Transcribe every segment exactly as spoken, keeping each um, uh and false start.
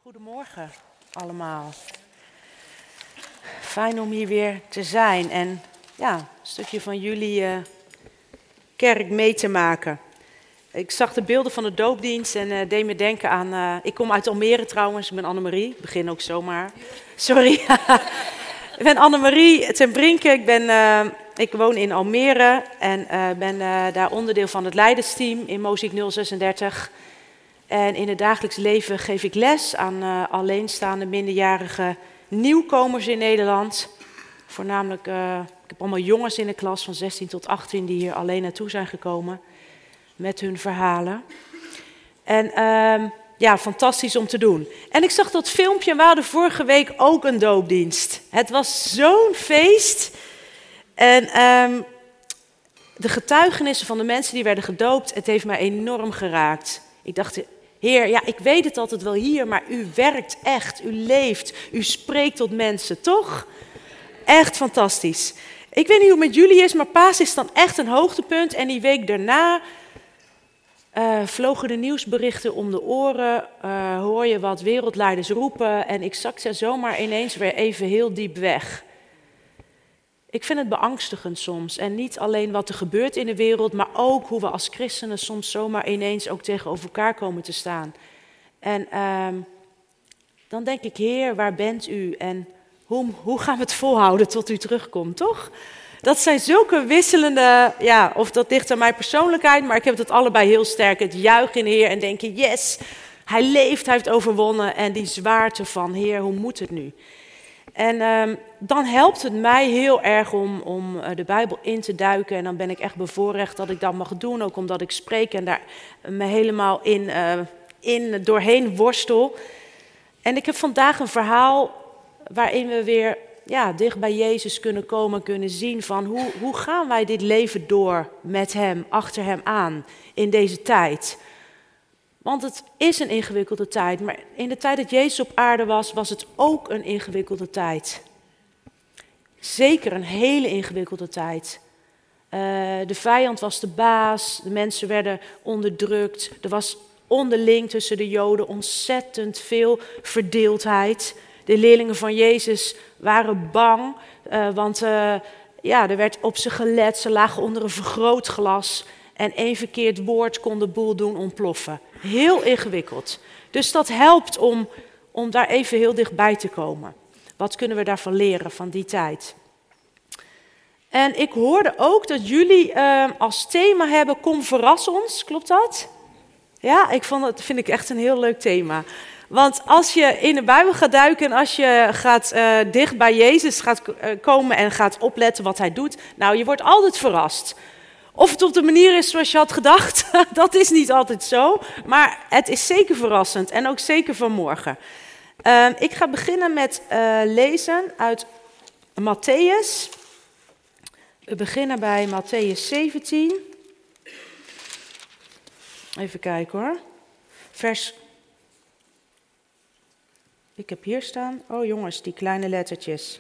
Goedemorgen allemaal. Fijn om hier weer te zijn en ja, een stukje van jullie uh, kerk mee te maken. Ik zag de beelden van de doopdienst en uh, deed me denken aan... Uh, ik kom uit Almere trouwens, ik ben Annemarie. Ik begin ook zomaar. Sorry. Ik ben Annemarie ten Brinke. Ik, ben, uh, ik woon in Almere en uh, ben uh, daar onderdeel van het leidersteam in Mozaïek nul zesendertig. En in het dagelijks leven geef ik les aan uh, alleenstaande minderjarige nieuwkomers in Nederland. Voornamelijk, uh, ik heb allemaal jongens in de klas van zestien tot achttien die hier alleen naartoe zijn gekomen met hun verhalen. En uh, ja, fantastisch om te doen. En ik zag dat filmpje en we hadden vorige week ook een doopdienst. Het was zo'n feest. En um, de getuigenissen van de mensen die werden gedoopt, het heeft mij enorm geraakt. Ik dacht, Heer, ja, ik weet het altijd wel hier, maar u werkt echt, u leeft, u spreekt tot mensen, toch? Echt fantastisch. Ik weet niet hoe het met jullie is, maar Paas is dan echt een hoogtepunt. En die week daarna uh, vlogen de nieuwsberichten om de oren, uh, hoor je wat wereldleiders roepen en ik zakte zomaar ineens weer even heel diep weg. Ik vind het beangstigend soms. En niet alleen wat er gebeurt in de wereld, maar ook hoe we als christenen soms zomaar ineens ook tegenover elkaar komen te staan. En uh, dan denk ik, Heer, waar bent u? En hoe, hoe gaan we het volhouden tot u terugkomt, toch? Dat zijn zulke wisselende, ja, of dat ligt aan mijn persoonlijkheid, maar ik heb het allebei heel sterk. Het juichen in de Heer en denken, yes, hij leeft, hij heeft overwonnen. En die zwaarte van, Heer, hoe moet het nu? En uh, dan helpt het mij heel erg om, om uh, de Bijbel in te duiken. En dan ben ik echt bevoorrecht dat ik dat mag doen. Ook omdat ik spreek en daar me helemaal in, uh, in doorheen worstel. En ik heb vandaag een verhaal waarin we weer ja, dicht bij Jezus kunnen komen. Kunnen zien van hoe, hoe gaan wij dit leven door met hem, achter hem aan in deze tijd. Want het is een ingewikkelde tijd, maar in de tijd dat Jezus op aarde was, was het ook een ingewikkelde tijd. Zeker een hele ingewikkelde tijd. Uh, de vijand was de baas, de mensen werden onderdrukt. Er was onderling tussen de Joden ontzettend veel verdeeldheid. De leerlingen van Jezus waren bang, uh, want uh, ja, er werd op ze gelet, ze lagen onder een vergrootglas. En één verkeerd woord kon de boel doen ontploffen. Heel ingewikkeld. Dus dat helpt om, om daar even heel dichtbij te komen. Wat kunnen we daarvan leren, van die tijd? En ik hoorde ook dat jullie uh, als thema hebben, kom verras ons. Klopt dat? Ja, ik vond het, vind ik echt een heel leuk thema. Want als je in de Bijbel gaat duiken en als je gaat uh, dicht bij Jezus gaat uh, komen en gaat opletten wat hij doet. Nou, je wordt altijd verrast. Of het op de manier is zoals je had gedacht, dat is niet altijd zo. Maar het is zeker verrassend en ook zeker vanmorgen. Uh, ik ga beginnen met uh, lezen uit Matthäus. We beginnen bij Matthäus zeventien. Even kijken hoor. Vers... Ik heb hier staan. Oh jongens, die kleine lettertjes.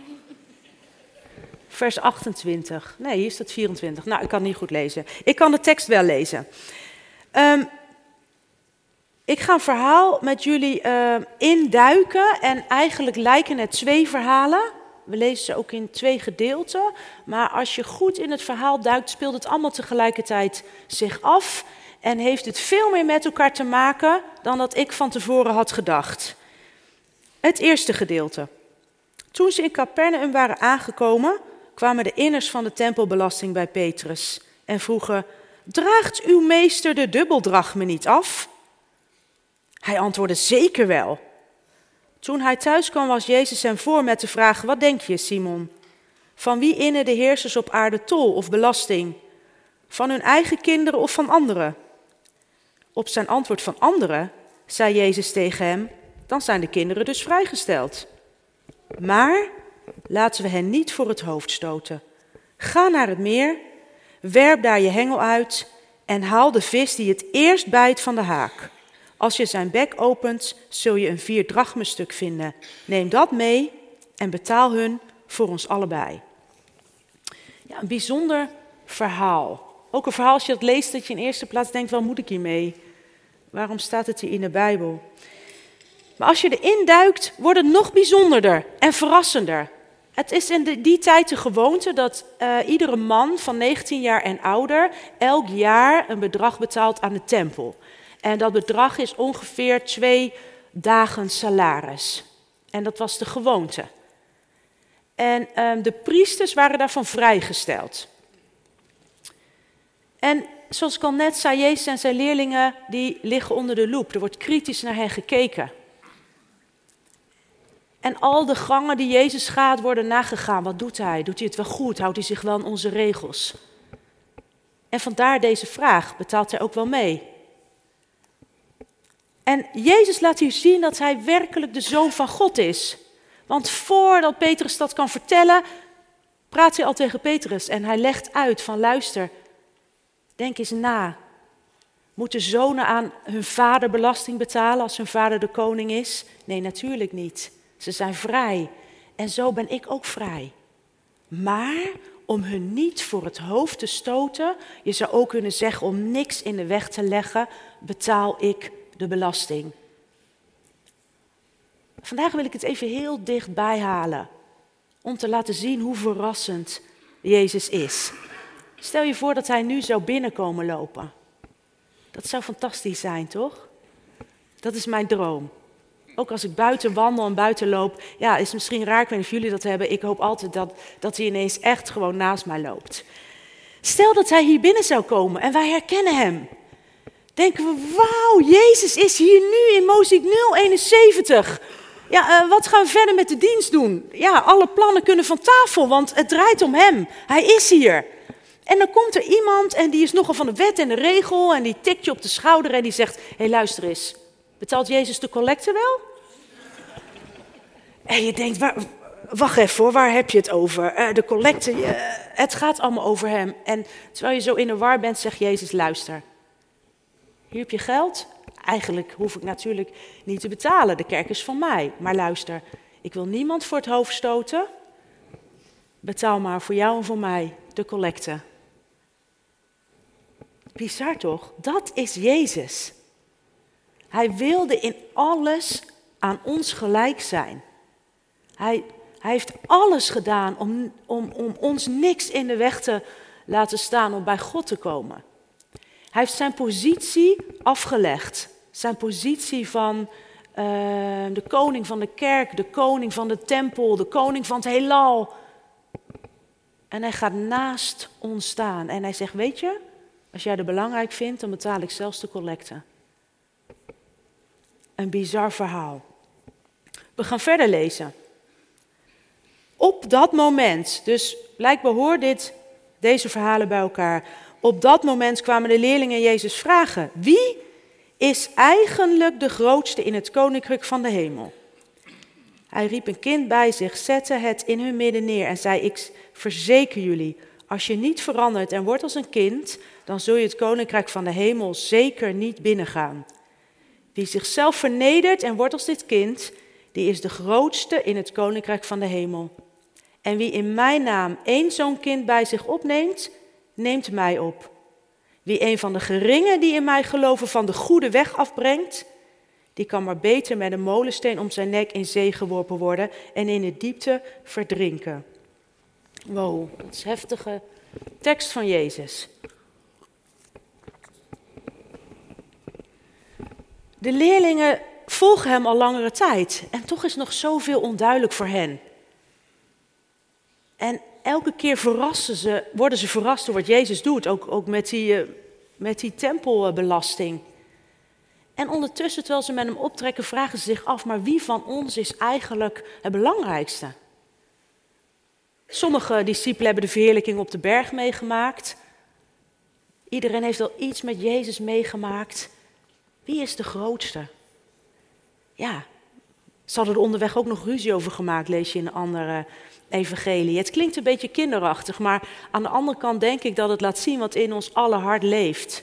Vers achtentwintig. Nee, hier staat vierentwintig. Nou, ik kan niet goed lezen. Ik kan de tekst wel lezen. Um, ik ga een verhaal met jullie uh, induiken. En eigenlijk lijken het twee verhalen. We lezen ze ook in twee gedeelten. Maar als je goed in het verhaal duikt, speelt het allemaal tegelijkertijd zich af. En heeft het veel meer met elkaar te maken dan dat ik van tevoren had gedacht. Het eerste gedeelte. Toen ze in Capernaum waren aangekomen, kwamen de inners van de tempelbelasting bij Petrus en vroegen, draagt uw meester de dubbeldrachme niet af? Hij antwoordde, zeker wel. Toen hij thuis kwam was Jezus hem voor met de vraag, wat denk je, Simon? Van wie innen de heersers op aarde tol of belasting? Van hun eigen kinderen of van anderen? Op zijn antwoord van anderen, zei Jezus tegen hem, dan zijn de kinderen dus vrijgesteld. Maar laten we hen niet voor het hoofd stoten. Ga naar het meer, werp daar je hengel uit en haal de vis die het eerst bijt van de haak. Als je zijn bek opent, zul je een vier drachmenstuk vinden. Neem dat mee en betaal hun voor ons allebei. Ja, een bijzonder verhaal. Ook een verhaal als je dat leest dat je in eerste plaats denkt, wat moet ik hiermee? Waarom staat het hier in de Bijbel? Maar als je erin duikt, wordt het nog bijzonderder en verrassender. Het is in de, die tijd de gewoonte dat uh, iedere man van negentien jaar en ouder elk jaar een bedrag betaalt aan de tempel. En dat bedrag is ongeveer twee dagen salaris. En dat was de gewoonte. En uh, de priesters waren daarvan vrijgesteld. En zoals ik al net zei, Jezus en zijn leerlingen die liggen onder de loep. Er wordt kritisch naar hen gekeken. En al de gangen die Jezus gaat worden nagegaan. Wat doet hij? Doet hij het wel goed? Houdt hij zich wel aan onze regels? En vandaar deze vraag, betaalt hij ook wel mee? En Jezus laat hier zien dat hij werkelijk de Zoon van God is. Want voordat Petrus dat kan vertellen, praat hij al tegen Petrus. En hij legt uit van luister, denk eens na. Moeten zonen aan hun vader belasting betalen als hun vader de koning is? Nee, natuurlijk niet. Ze zijn vrij. En zo ben ik ook vrij. Maar om hun niet voor het hoofd te stoten, je zou ook kunnen zeggen om niks in de weg te leggen, betaal ik de belasting. Vandaag wil ik het even heel dichtbij halen, om te laten zien hoe verrassend Jezus is. Stel je voor dat hij nu zou binnenkomen lopen. Dat zou fantastisch zijn, toch? Dat is mijn droom. Ook als ik buiten wandel en buiten loop, ja, is het misschien raar, ik weet niet of jullie dat hebben. Ik hoop altijd dat, dat hij ineens echt gewoon naast mij loopt. Stel dat hij hier binnen zou komen en wij herkennen hem. Denken we, wauw, Jezus is hier nu in Mozaïek nul eenenzeventig. Ja, uh, wat gaan we verder met de dienst doen? Ja, alle plannen kunnen van tafel, want het draait om hem. Hij is hier. En dan komt er iemand en die is nogal van de wet en de regel en die tikt je op de schouder en die zegt, hé hey, luister eens, betaalt Jezus de collecte wel? En je denkt, waar, wacht even hoor, waar heb je het over? Uh, de collecte, uh, het gaat allemaal over hem. En terwijl je zo in de war bent, zegt Jezus, luister. Hier heb je geld. Eigenlijk hoef ik natuurlijk niet te betalen, de kerk is van mij. Maar luister, ik wil niemand voor het hoofd stoten. Betaal maar voor jou en voor mij de collecte. Bizar toch? Dat is Jezus. Hij wilde in alles aan ons gelijk zijn. Hij, hij heeft alles gedaan om, om, om ons niks in de weg te laten staan om bij God te komen. Hij heeft zijn positie afgelegd. Zijn positie van uh, de koning van de kerk, de koning van de tempel, de koning van het heelal. En hij gaat naast ons staan. En hij zegt, weet je, als jij het belangrijk vindt, dan betaal ik zelfs de collecte. Een bizar verhaal. We gaan verder lezen. Op dat moment, dus blijkbaar hoor dit, deze verhalen bij elkaar. Op dat moment kwamen de leerlingen Jezus vragen. Wie is eigenlijk de grootste in het koninkrijk van de hemel? Hij riep een kind bij zich, zette het in hun midden neer en zei, ik verzeker jullie, als je niet verandert en wordt als een kind, dan zul je het koninkrijk van de hemel zeker niet binnengaan. Wie zichzelf vernedert en wordt als dit kind, die is de grootste in het koninkrijk van de hemel. En wie in mijn naam één zo'n kind bij zich opneemt, neemt mij op. Wie een van de geringen die in mij geloven van de goede weg afbrengt, die kan maar beter met een molensteen om zijn nek in zee geworpen worden en in de diepte verdrinken. Wow, dat is een heftige tekst van Jezus. De leerlingen volgen hem al langere tijd en toch is nog zoveel onduidelijk voor hen. En elke keer verrassen ze, worden ze verrast door wat Jezus doet, ook, ook met die, uh, met die tempelbelasting. En ondertussen, terwijl ze met hem optrekken, vragen ze zich af, maar wie van ons is eigenlijk het belangrijkste? Sommige discipelen hebben de verheerlijking op de berg meegemaakt. Iedereen heeft al iets met Jezus meegemaakt. Wie is de grootste? Ja, ze hadden er onderweg ook nog ruzie over gemaakt, lees je in een andere evangelie. Het klinkt een beetje kinderachtig, maar aan de andere kant denk ik dat het laat zien wat in ons alle hart leeft.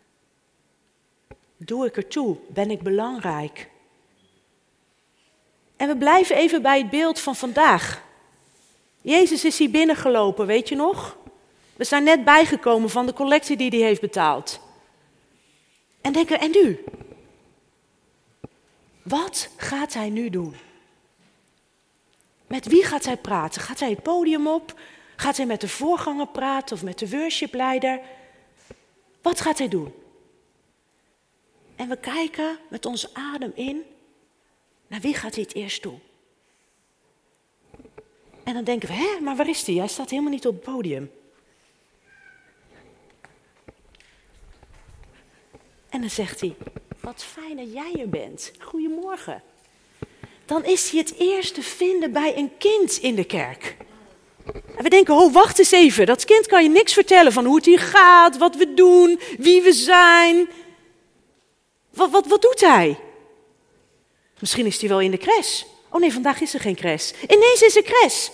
Doe ik ertoe? Ben ik belangrijk? En we blijven even bij het beeld van vandaag. Jezus is hier binnengelopen, weet je nog? We zijn net bijgekomen van de collectie die hij heeft betaald. En denken, en nu? Wat gaat hij nu doen? Met wie gaat hij praten? Gaat hij het podium op? Gaat hij met de voorganger praten of met de worshipleider? Wat gaat hij doen? En we kijken met onze adem in, naar wie gaat hij het eerst toe? En dan denken we, hè, maar waar is hij? Hij staat helemaal niet op het podium. En dan zegt hij, wat fijn dat jij er bent. Goedemorgen. Dan is hij het eerst te vinden bij een kind in de kerk. En we denken, oh, wacht eens even. Dat kind kan je niks vertellen van hoe het hier gaat, wat we doen, wie we zijn. Wat, wat, wat doet hij? Misschien is hij wel in de crash. Oh nee, vandaag is er geen crash. Ineens is er crash.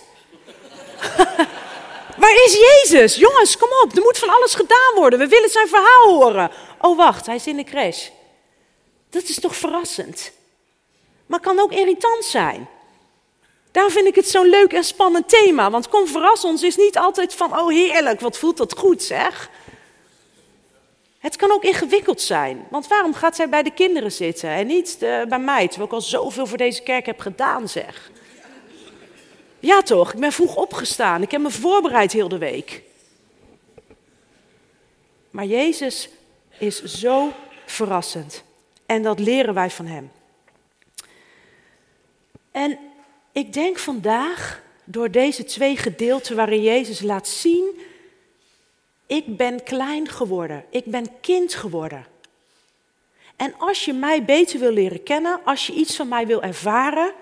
Waar is Jezus? Jongens, kom op, er moet van alles gedaan worden. We willen zijn verhaal horen. Oh wacht, hij is in de crash. Dat is toch verrassend. Maar kan ook irritant zijn. Daarom vind ik het zo'n leuk en spannend thema. Want kom verras ons is niet altijd van, oh heerlijk, wat voelt dat goed zeg. Het kan ook ingewikkeld zijn. Want waarom gaat zij bij de kinderen zitten en niet uh, bij mij? Terwijl ik al zoveel voor deze kerk heb gedaan zeg. Ja toch, ik ben vroeg opgestaan. Ik heb me voorbereid heel de week. Maar Jezus is zo verrassend. En dat leren wij van hem. En ik denk vandaag, door deze twee gedeelten waarin Jezus laat zien, ik ben klein geworden, ik ben kind geworden. En als je mij beter wil leren kennen, als je iets van mij wil ervaren,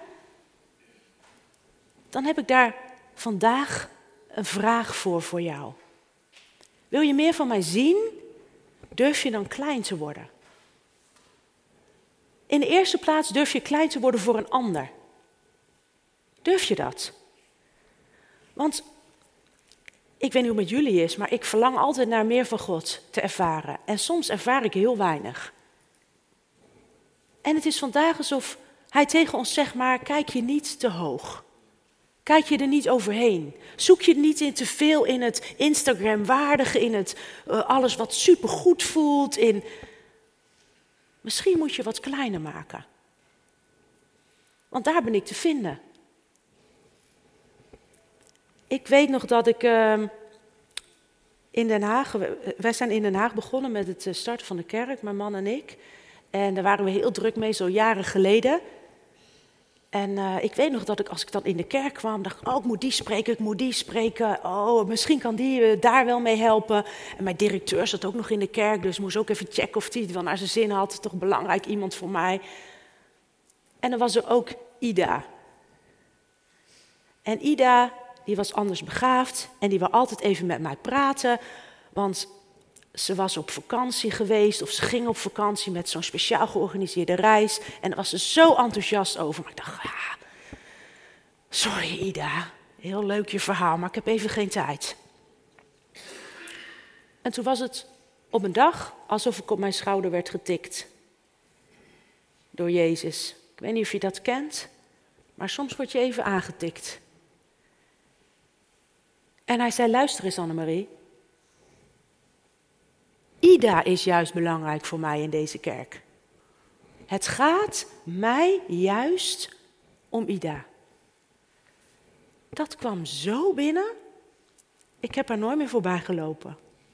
dan heb ik daar vandaag een vraag voor voor jou. Wil je meer van mij zien, durf je dan klein te worden? In de eerste plaats durf je klein te worden voor een ander. Durf je dat? Want ik weet niet hoe het met jullie is, maar ik verlang altijd naar meer van God te ervaren. En soms ervaar ik heel weinig. En het is vandaag alsof hij tegen ons zegt, maar kijk je niet te hoog. Kijk je er niet overheen. Zoek je niet in te veel in het Instagram-waardige, in het uh, alles wat supergoed voelt. In... Misschien moet je wat kleiner maken. Want daar ben ik te vinden. Ik weet nog dat ik uh, in Den Haag, wij zijn in Den Haag begonnen met het starten van de kerk, mijn man en ik. En daar waren we heel druk mee, zo jaren geleden. En uh, ik weet nog dat ik, als ik dan in de kerk kwam, dacht oh, ik moet die spreken, ik moet die spreken. Oh, misschien kan die uh, daar wel mee helpen. En mijn directeur zat ook nog in de kerk, dus moest ook even checken of die het wel naar zijn zin had. Toch belangrijk iemand voor mij. En dan was er ook Ida. En Ida, die was anders begaafd en die wil altijd even met mij praten. Want ze was op vakantie geweest of ze ging op vakantie met zo'n speciaal georganiseerde reis. En daar was ze zo enthousiast over. Maar ik dacht, ah, sorry Ida, heel leuk je verhaal, maar ik heb even geen tijd. En toen was het op een dag alsof ik op mijn schouder werd getikt. Door Jezus. Ik weet niet of je dat kent, maar soms word je even aangetikt. En hij zei, luister eens Annemarie. Ida is juist belangrijk voor mij in deze kerk. Het gaat mij juist om Ida. Dat kwam zo binnen. Ik heb haar nooit meer voorbij gelopen.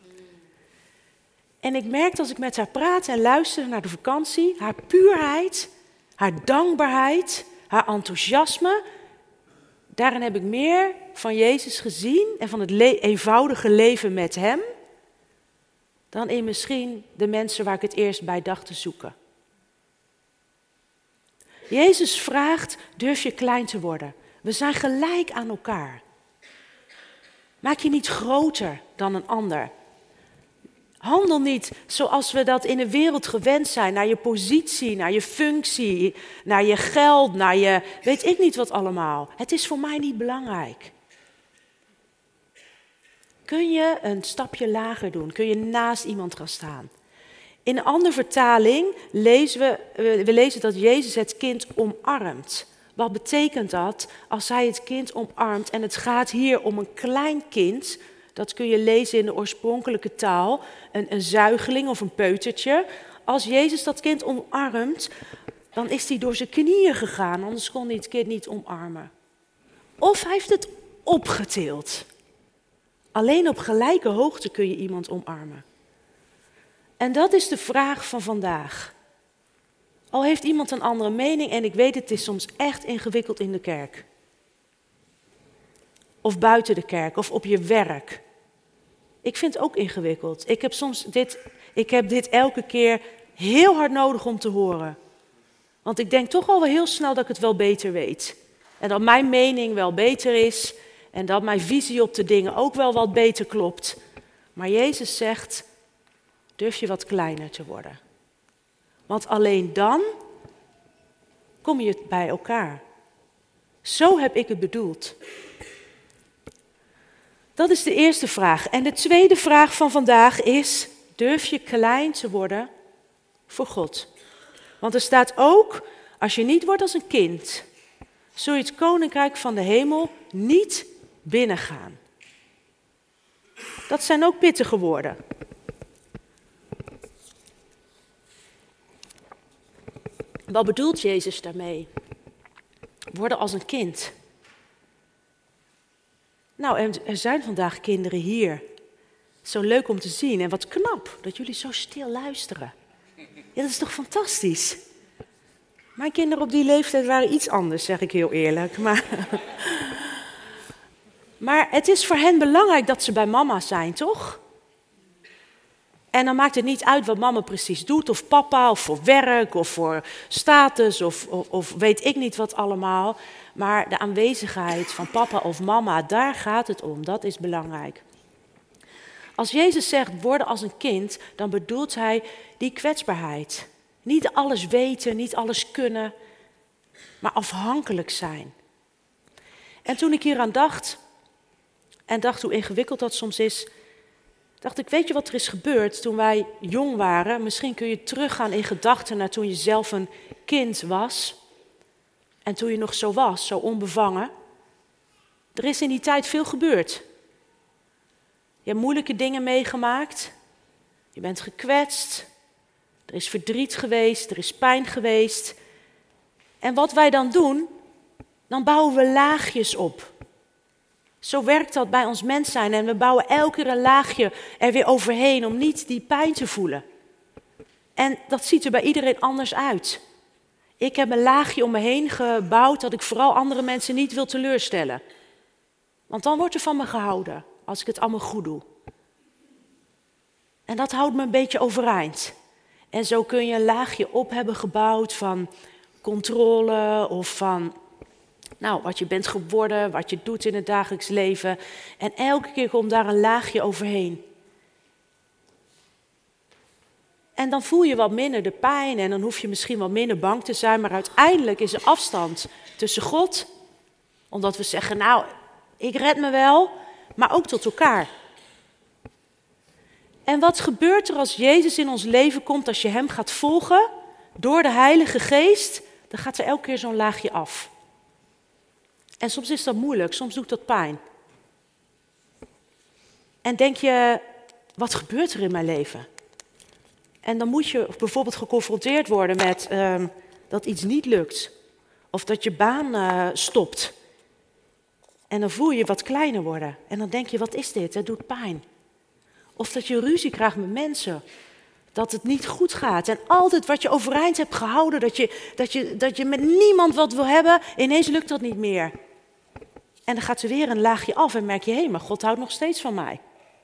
En ik merkte als ik met haar praatte en luisterde naar de vakantie, haar puurheid, haar dankbaarheid, haar enthousiasme. Daarin heb ik meer van Jezus gezien en van het le- eenvoudige leven met hem, dan in misschien de mensen waar ik het eerst bij dacht te zoeken. Jezus vraagt, durf je klein te worden? We zijn gelijk aan elkaar. Maak je niet groter dan een ander. Handel niet zoals we dat in de wereld gewend zijn, naar je positie, naar je functie, naar je geld, naar je weet ik niet wat allemaal. Het is voor mij niet belangrijk. Kun je een stapje lager doen? Kun je naast iemand gaan staan? In een andere vertaling lezen we, we lezen dat Jezus het kind omarmt. Wat betekent dat als hij het kind omarmt? En het gaat hier om een klein kind. Dat kun je lezen in de oorspronkelijke taal. Een, een zuigeling of een peutertje. Als Jezus dat kind omarmt, dan is hij door zijn knieën gegaan, anders kon hij het kind niet omarmen. Of hij heeft het opgetild. Alleen op gelijke hoogte kun je iemand omarmen. En dat is de vraag van vandaag. Al heeft iemand een andere mening en ik weet het is soms echt ingewikkeld in de kerk. Of buiten de kerk of op je werk. Ik vind het ook ingewikkeld. Ik heb soms dit, ik heb dit elke keer heel hard nodig om te horen. Want ik denk toch al wel heel snel dat ik het wel beter weet. En dat mijn mening wel beter is. En dat mijn visie op de dingen ook wel wat beter klopt. Maar Jezus zegt, durf je wat kleiner te worden. Want alleen dan kom je bij elkaar. Zo heb ik het bedoeld. Dat is de eerste vraag. En de tweede vraag van vandaag is, durf je klein te worden voor God? Want er staat ook, als je niet wordt als een kind, zul je het koninkrijk van de hemel niet binnengaan. Dat zijn ook pittige woorden. Wat bedoelt Jezus daarmee? Worden als een kind. Nou, en er zijn vandaag kinderen hier. Zo leuk om te zien en wat knap dat jullie zo stil luisteren. Ja, dat is toch fantastisch? Mijn kinderen op die leeftijd waren iets anders, zeg ik heel eerlijk. Maar, maar het is voor hen belangrijk dat ze bij mama zijn, toch? En dan maakt het niet uit wat mama precies doet, of papa, of voor werk, of voor status, of, of, of weet ik niet wat allemaal. Maar de aanwezigheid van papa of mama, daar gaat het om, dat is belangrijk. Als Jezus zegt worden als een kind, dan bedoelt hij die kwetsbaarheid. Niet alles weten, niet alles kunnen, maar afhankelijk zijn. En toen ik hieraan dacht, en dacht hoe ingewikkeld dat soms is, dacht ik, weet je wat er is gebeurd toen wij jong waren? Misschien kun je teruggaan in gedachten naar toen je zelf een kind was. En toen je nog zo was, zo onbevangen. Er is in die tijd veel gebeurd. Je hebt moeilijke dingen meegemaakt. Je bent gekwetst. Er is verdriet geweest, er is pijn geweest. En wat wij dan doen, dan bouwen we laagjes op. Zo werkt dat bij ons mens zijn en we bouwen elke keer een laagje er weer overheen om niet die pijn te voelen. En dat ziet er bij iedereen anders uit. Ik heb een laagje om me heen gebouwd dat ik vooral andere mensen niet wil teleurstellen. Want dan wordt er van me gehouden als ik het allemaal goed doe. En dat houdt me een beetje overeind. En zo kun je een laagje op hebben gebouwd van controle of van nou, wat je bent geworden, wat je doet in het dagelijks leven. En elke keer komt daar een laagje overheen. En dan voel je wat minder de pijn en dan hoef je misschien wat minder bang te zijn. Maar uiteindelijk is er afstand tussen God, omdat we zeggen, nou, ik red me wel, maar ook tot elkaar. En wat gebeurt er als Jezus in ons leven komt, als je hem gaat volgen door de Heilige Geest? Dan gaat er elke keer zo'n laagje af. En soms is dat moeilijk, soms doet dat pijn. En denk je, wat gebeurt er in mijn leven? En dan moet je bijvoorbeeld geconfronteerd worden met uh, dat iets niet lukt. Of dat je baan uh, stopt. En dan voel je je wat kleiner worden. En dan denk je, wat is dit? Het doet pijn. Of dat je ruzie krijgt met mensen. Dat het niet goed gaat. En altijd wat je overeind hebt gehouden, dat je, dat je, dat je met niemand wat wil hebben, ineens lukt dat niet meer. En dan gaat er weer een laagje af en merk je, hé, hey, maar God houdt nog steeds van mij.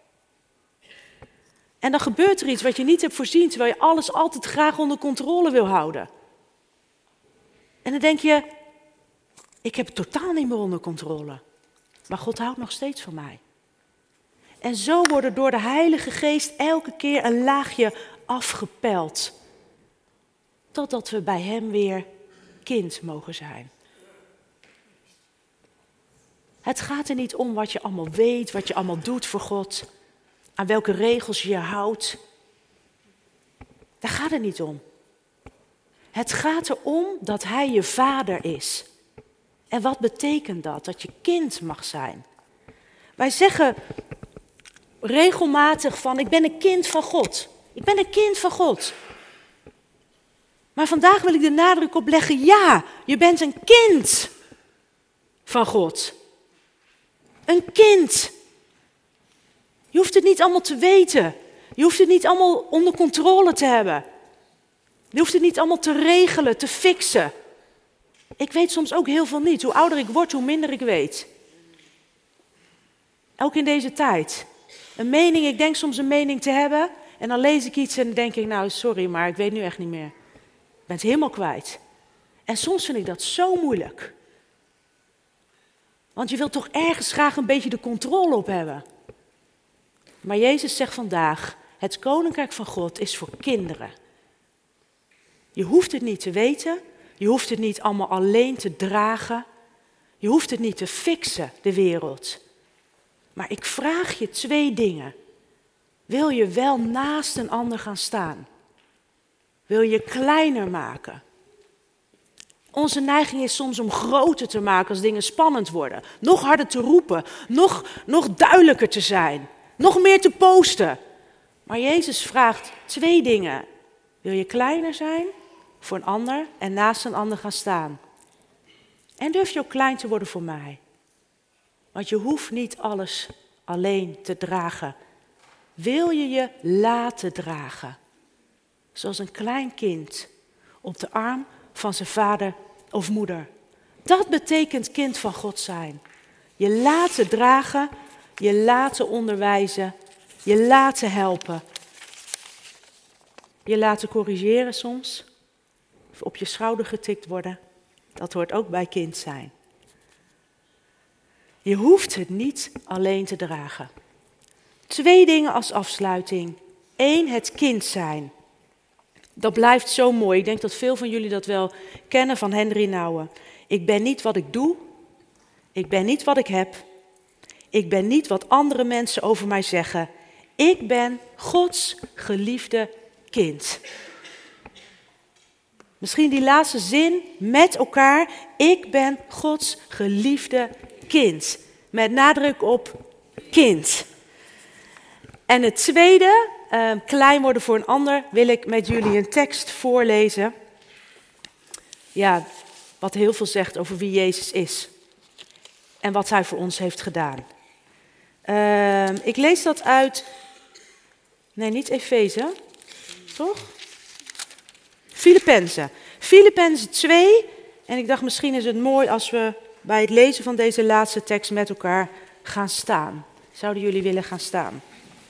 En dan gebeurt er iets wat je niet hebt voorzien, terwijl je alles altijd graag onder controle wil houden. En dan denk je, ik heb het totaal niet meer onder controle. Maar God houdt nog steeds van mij. En zo worden door de Heilige Geest elke keer een laagje afgepeld. Totdat we bij hem weer kind mogen zijn. Het gaat er niet om wat je allemaal weet, wat je allemaal doet voor God. Aan welke regels je je houdt. Daar gaat het niet om. Het gaat erom dat hij je vader is. En wat betekent dat? Dat je kind mag zijn. Wij zeggen regelmatig van, ik ben een kind van God. Ik ben een kind van God. Maar vandaag wil ik de nadruk op leggen, ja, je bent een kind van God. Een kind. Je hoeft het niet allemaal te weten. Je hoeft het niet allemaal onder controle te hebben. Je hoeft het niet allemaal te regelen, te fixen. Ik weet soms ook heel veel niet. Hoe ouder ik word, hoe minder ik weet. Ook in deze tijd. Een mening, ik denk soms een mening te hebben. En dan lees ik iets en dan denk ik, nou sorry, maar ik weet nu echt niet meer. Ik ben het helemaal kwijt. En soms vind ik dat zo moeilijk. Want je wilt toch ergens graag een beetje de controle op hebben. Maar Jezus zegt vandaag, het koninkrijk van God is voor kinderen. Je hoeft het niet te weten. Je hoeft het niet allemaal alleen te dragen. Je hoeft het niet te fixen, de wereld. Maar ik vraag je twee dingen. Wil je wel naast een ander gaan staan? Wil je kleiner maken? Onze neiging is soms om groter te maken als dingen spannend worden. Nog harder te roepen, nog, nog duidelijker te zijn, nog meer te posten. Maar Jezus vraagt twee dingen. Wil je kleiner zijn voor een ander en naast een ander gaan staan? En durf je ook klein te worden voor mij? Want je hoeft niet alles alleen te dragen. Wil je je laten dragen? Zoals een klein kind op de arm van zijn vader of moeder. Dat betekent kind van God zijn. Je laten dragen, je laten onderwijzen, je laten helpen. Je laten corrigeren soms, of op je schouder getikt worden. Dat hoort ook bij kind zijn. Je hoeft het niet alleen te dragen. Twee dingen als afsluiting. Eén, het kind zijn. Dat blijft zo mooi. Ik denk dat veel van jullie dat wel kennen van Henry Nouwen. Ik ben niet wat ik doe. Ik ben niet wat ik heb. Ik ben niet wat andere mensen over mij zeggen. Ik ben Gods geliefde kind. Misschien die laatste zin met elkaar. Ik ben Gods geliefde kind. Met nadruk op kind. En het tweede, uh, klein worden voor een ander, wil ik met jullie een tekst voorlezen. Ja, wat heel veel zegt over wie Jezus is. En wat hij voor ons heeft gedaan. Uh, ik lees dat uit, nee niet Efeze, toch? Filippenzen. Filippenzen twee. En ik dacht misschien is het mooi als we bij het lezen van deze laatste tekst met elkaar gaan staan. Zouden jullie willen gaan staan?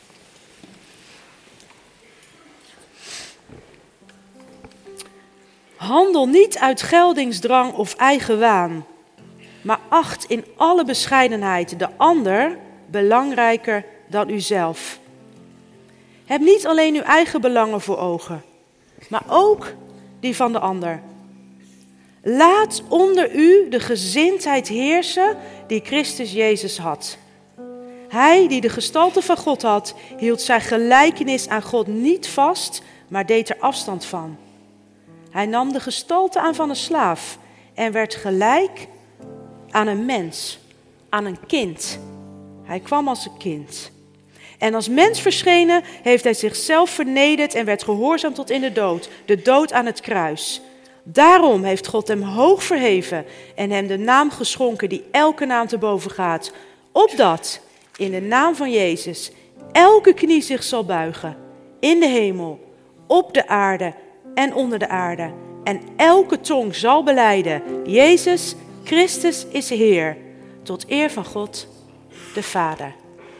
Handel niet uit geldingsdrang of eigen waan, maar acht in alle bescheidenheid de ander belangrijker dan uzelf. Heb niet alleen uw eigen belangen voor ogen, maar ook die van de ander. Laat onder u de gezindheid heersen die Christus Jezus had. Hij die de gestalte van God had, hield zijn gelijkenis aan God niet vast, maar deed er afstand van. Hij nam de gestalte aan van een slaaf en werd gelijk aan een mens, aan een kind. Hij kwam als een kind. En als mens verschenen heeft hij zichzelf vernederd en werd gehoorzaam tot in de dood, de dood aan het kruis. Daarom heeft God hem hoog verheven en hem de naam geschonken die elke naam te boven gaat, opdat in de naam van Jezus elke knie zich zal buigen, in de hemel, op de aarde en onder de aarde. En elke tong zal belijden, Jezus Christus is Heer, tot eer van God, de Vader.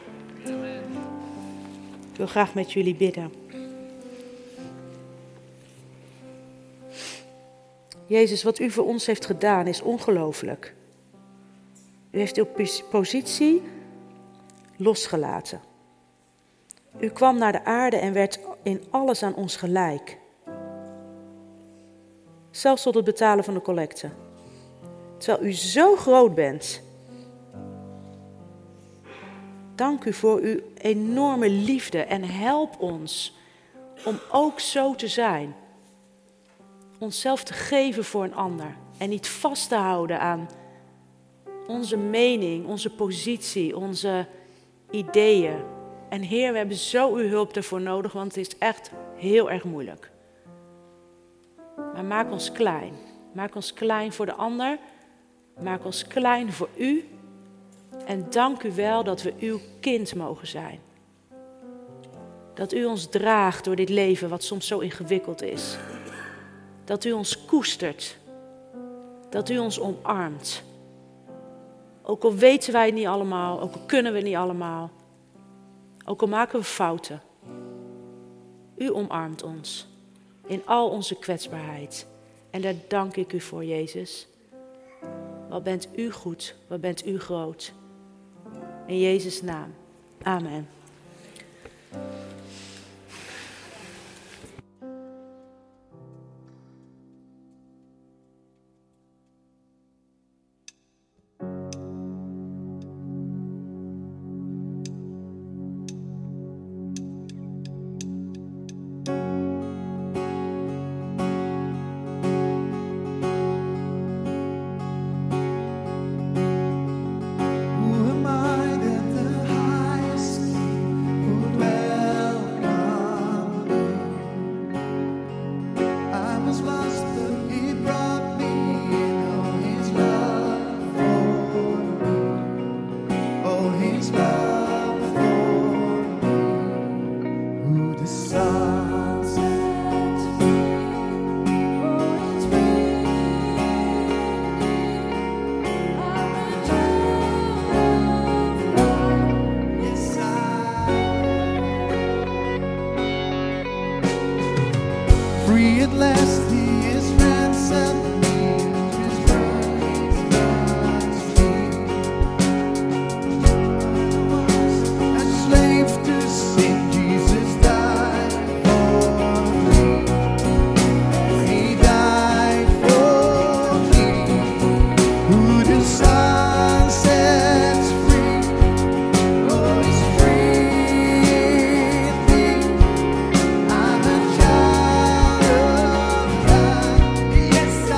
Ik wil graag met jullie bidden. Jezus, wat u voor ons heeft gedaan is ongelooflijk. U heeft uw positie losgelaten. U kwam naar de aarde en werd in alles aan ons gelijk. Zelfs tot het betalen van de collecte. Terwijl u zo groot bent. Dank u voor uw enorme liefde en help ons om ook zo te zijn. Onszelf te geven voor een ander en niet vast te houden aan onze mening, onze positie, onze ideeën. En Heer, we hebben zo uw hulp ervoor nodig, want het is echt heel erg moeilijk. Maar maak ons klein. Maak ons klein voor de ander. Maak ons klein voor u. En dank u wel dat we uw kind mogen zijn. Dat u ons draagt door dit leven wat soms zo ingewikkeld is. Dat u ons koestert. Dat u ons omarmt. Ook al weten wij het niet allemaal, ook al kunnen we het niet allemaal. Ook al maken we fouten. U omarmt ons in al onze kwetsbaarheid. En daar dank ik u voor, Jezus. Wat bent u goed, wat bent u groot. In Jezus' naam. Amen. Free at last, he is ransomed me. His grace runs deep. I was a slave to sin. Jesus died for me. He died for me. Who the Son sets free, oh, is free indeed. I'm a child of God. Yes, I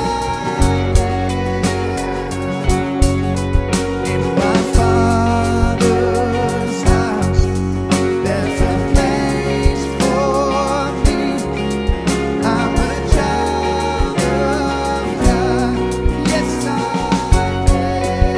am. In my Father's house, there's a place for me. I'm a child of God. Yes, I am.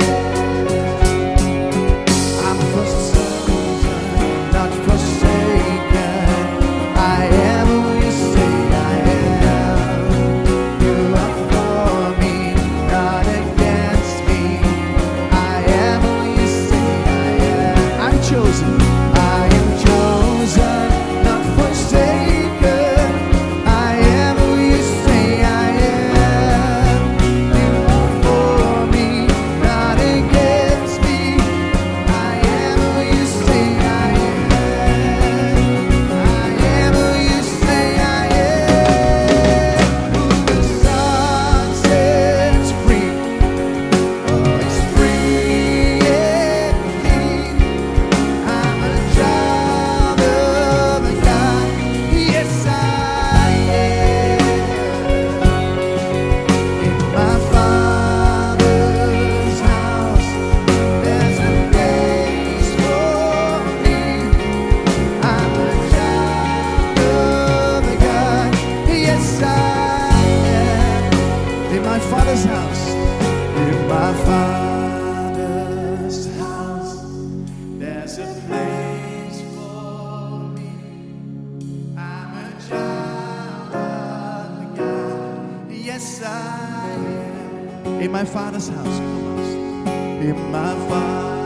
I'm forsaken, not forsaken. I am who you say I am. You are for me, not against me. I am who you say I am. I'm chosen. I am chosen, not forsaken. I am who you say I am. You are for me, not against me. I am who you say I am. I am who you say I am. Who the Son sets free, oh, is free indeed. I'm a child of God. Yes, I am. In my Father's house, there's a place for me. I'm a child of God. Yes, I am. In my Father's house, in my Father's house, there's a place for me. I'm a child of God. Yes, I am. In my Father's house, in my Father's